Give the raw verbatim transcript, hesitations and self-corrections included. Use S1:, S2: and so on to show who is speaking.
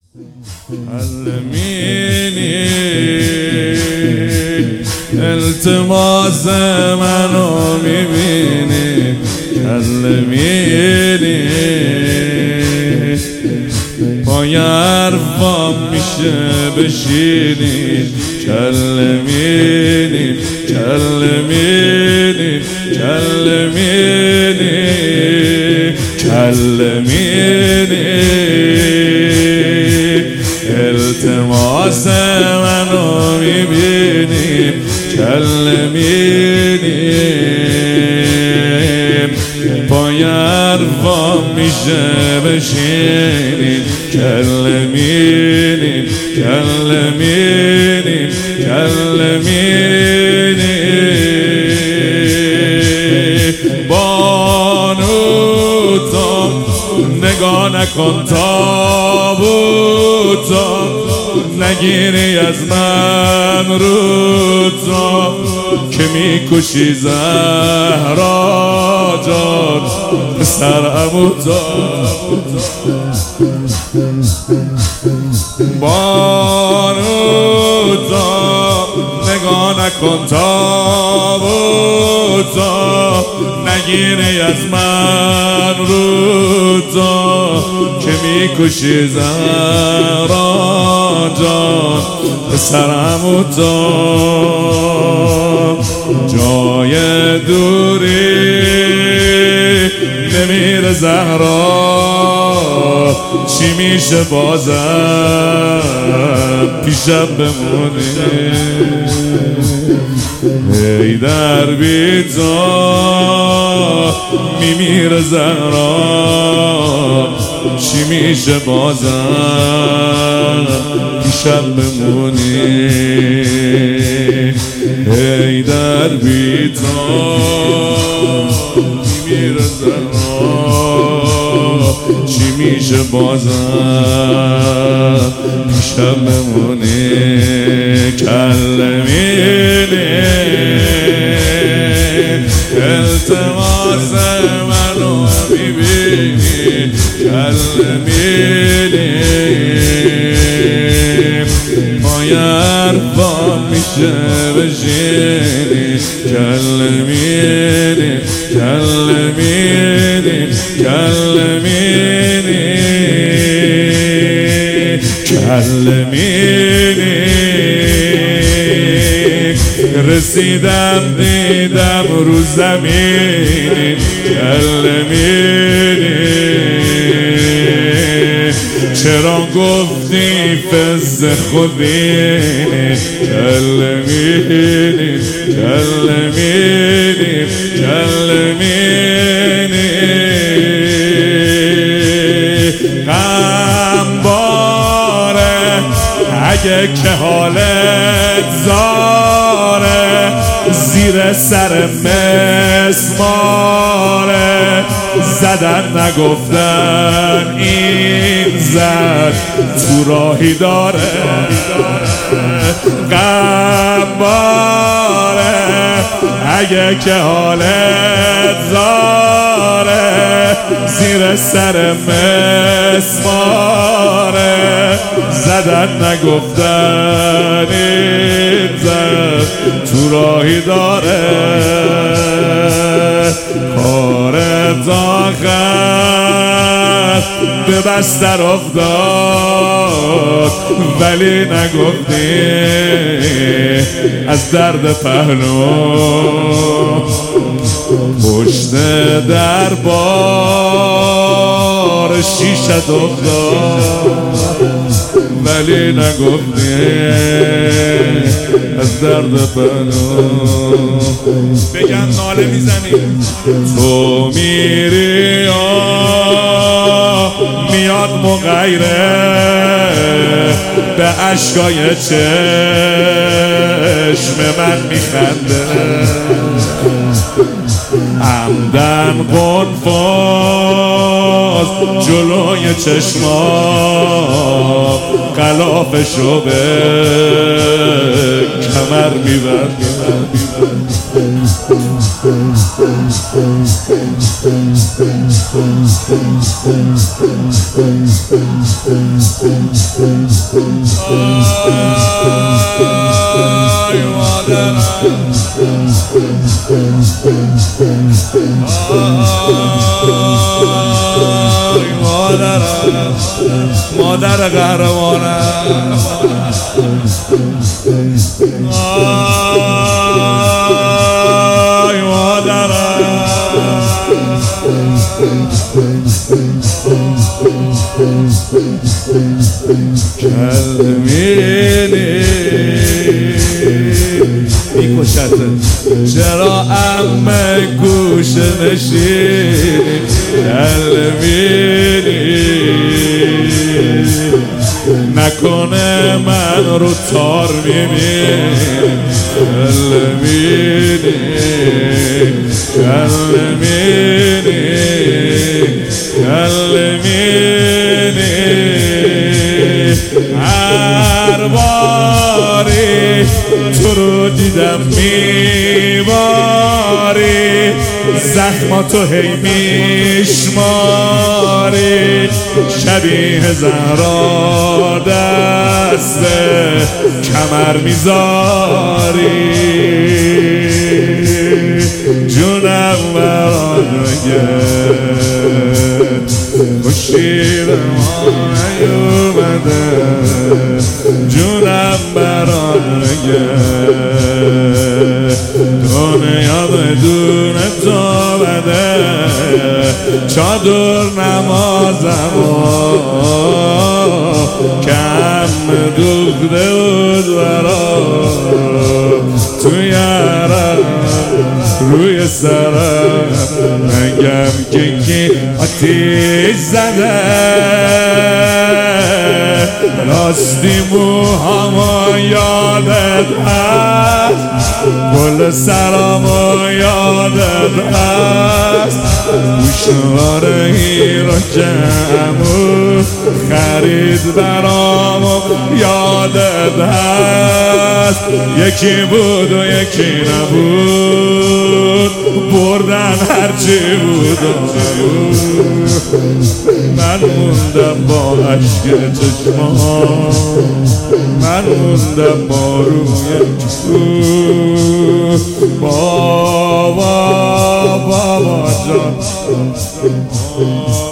S1: علمینی التماس منو میبینی، علمینی پای حرفام میشه بشینی، کلمینی کلمینی کلمینی کلمینی التماس منو میبینی، کلمینی پای حرفام میشه بشینی، کلمینی کلمینی کلمینی بانوتا نگاه نکن تابوتا، نگیری از من رو تا که میکشی زهرا جان سر عموتا. بانوتا نگاه نکن تابوتا، نگیری از من رو تا که میکشی زهرا جان سرموتا. جای دوری نمیره زهرا، چی میشه بازم پیشم بمونی، ای در بیتا میمیره زهرا، چی میشه بازم پیشم بمونی، ای در بیتا میمیره زهرا، چی میشه بازم پیشم بمونی، کلمینی التماس منو میبینی، کلمینی پای حرفام میشه بشینی، کلمینی کلمینی کلمینی کلمینی رسیدم دیدم رو زمینی، کلمینی چرا گفتی فز خودینی، کلمینی کلمینی کلمینی غمباره اگه که حالت زاره، زیر سر مسماره زدن نگفتن این زد تو راهی داره، غمباره اگه که حالت زاره، زیر سر مسماره زدن نگفتن این زد تو راهی داره، کارت آخر به بستر افتاد، ولی نگفتی از درد پهلو پشت در بار شیشت افتاد، ولی نگفتی از درد پهلو. بگم ناله میزنی تو میری میاد مغیره به عشقای چشم من میخنده، عمدن قنفاز جلوی چشما غلافشو به کمر میبرد. آی مادرم آی مادرم مادر قهرمانم آی مادرم کلمینی میکشت چرا امه گوش نشینی کلمینی نکنه من رو تار میبینی کلمینی کلمینی کلمینی هر باری تو رو دیدم میباری زخماتو هی میشماری شبیه زهرا دست کمر میذاری جونم برات بگه شیر ما نیومده جونم برات بگه دنیا بدون تو بده چادر نمازم کم دوخته بود برام توی عرب روی سرم نگم که کی آتیش زده راستی موهامو یادت هست گل سرامو یادت هست گوشوار هیرو کمو خرید برامو یادت هست یکی بود و یکی نبود بردن هرچی بود من موندم با عشق چشمان من موندم با روی تو بابا بابا جان